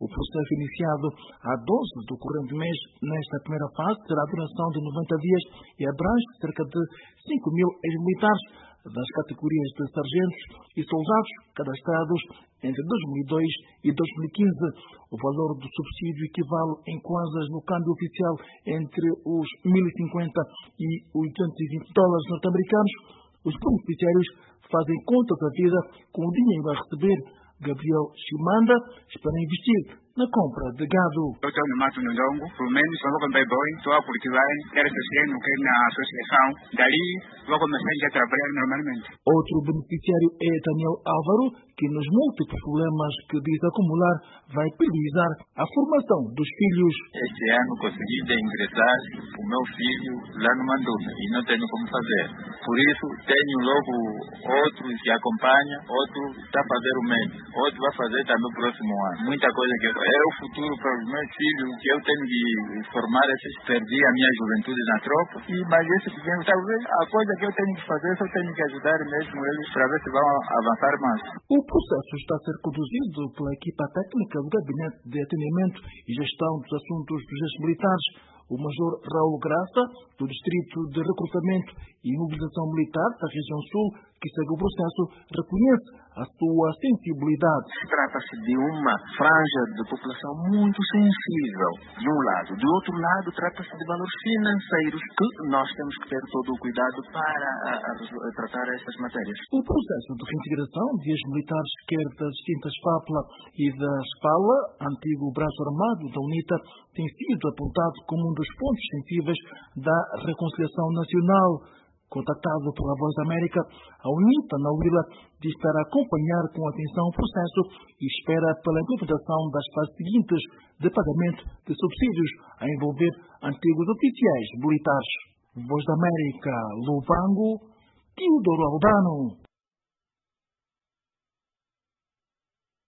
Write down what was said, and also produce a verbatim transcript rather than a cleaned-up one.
O processo iniciado a doze do corrente mês, nesta primeira fase, terá duração de noventa dias e abrange cerca de cinco mil ex-militares das categorias de sargentos e soldados cadastrados entre dois mil e dois e dois mil e quinze. O valor do subsídio equivale em kwanzas no câmbio oficial entre os mil e cinquenta e oitocentos e vinte dólares norte-americanos. Os beneficiários fazem conta da vida com o dinheiro a receber. Gabriel Chimanda espera investir na compra de gado. Eu estou no Mato Ndongo, pelo menos eu vou comprar boi, estou a cultivar, quero crescer, não quero na associação. Dali vou começar a trabalhar normalmente. Outro beneficiário é Daniel Álvaro, que nos múltiplos problemas que diz acumular vai priorizar a formação dos filhos. Este ano consegui ingressar o meu filho lá no Mandume e não tenho como fazer. Por isso tenho logo outro que acompanha, outro está a fazer o médio, outro vai fazer também o próximo ano. Muita coisa que é o futuro para os meus filhos, que eu tenho de formar esses. Perdi a minha juventude na tropa, e, mas esse pequeno, talvez a coisa que eu tenho que fazer, só tenho que ajudar mesmo eles para ver se vão avançar mais. O processo está a ser conduzido pela equipa técnica do Gabinete de Atendimento e Gestão dos Assuntos dos Ex-Militares. O Major Raul Graça, do Distrito de Recrutamento e Mobilização Militar da Região Sul, que segue o processo, reconhece a sua sensibilidade. Trata-se de uma franja de população muito sensível, de um lado. De outro lado, trata-se de valores financeiros que nós temos que ter todo o cuidado para a, a, a tratar estas matérias. O processo de reintegração de ex-militares, quer das distintas FAPLA e da SPALA, antigo braço armado da UNITA, tem sido apontado como um dos pontos sensíveis da reconciliação nacional. Contactado pela Voz da América, a UNITA, na Huila, diz estar a acompanhar com atenção o processo e espera pela implementação das fases seguintes de pagamento de subsídios a envolver antigos oficiais militares. Voz da América, Lubango, Teodoro Albano.